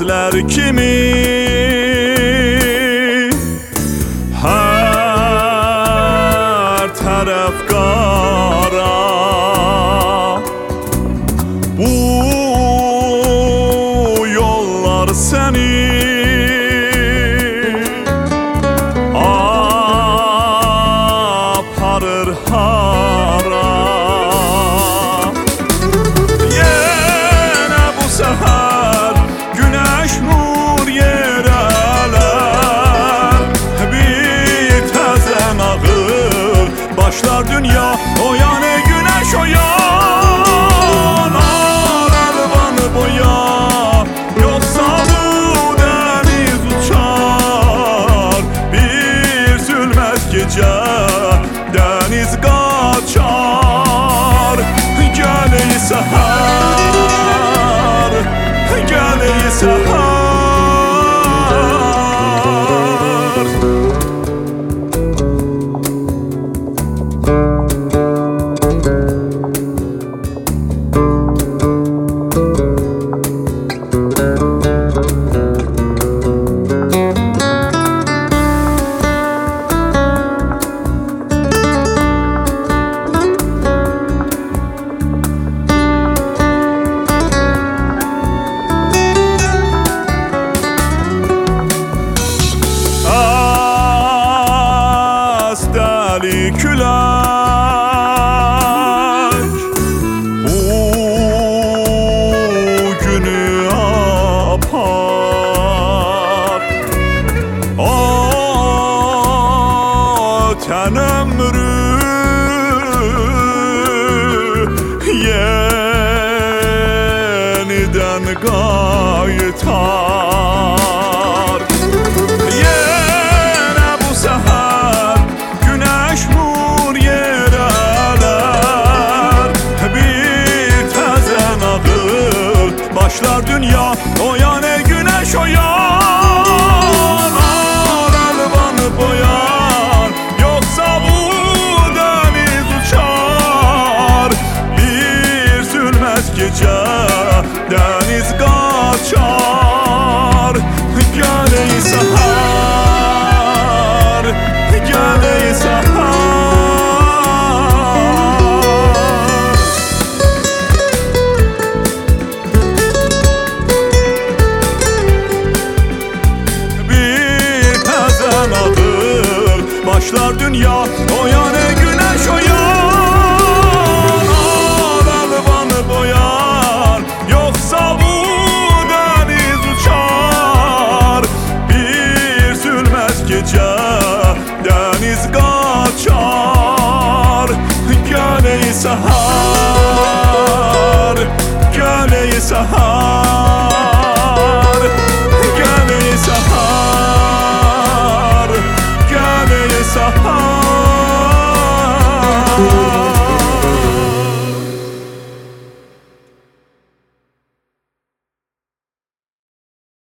geceler kimi her taraf kara. Bu yollar seni aparır hara. Yine bu seher güneş nur yereler, bir tezen ağır başlar dünya. O yani güneş o yan elvanı boya, yoksa bu deniz uçar. Bir sülmez gece deniz kaçar. Geleyi seher, geleyi seher. Deli külək bu günü apar. Ötən ömrü yenidən qaytar. Yenə bu səhər güneş nur yereler, bir tezen ağır başlar dünya. O yani güneş o yan elvanı boyar, yoksa bu deniz uçar. Bir sürmez gece deniz kaçar. Geleyi seher, geleyi seher. Bir tezen ağır başlar dünya. O yani güneş o yan elvanı boyar, yoksa bu deniz uçar. Bir sürmez gece deniz kaçar. Geleyi seher, geleyi seher, geleyi seher, geleyi seher.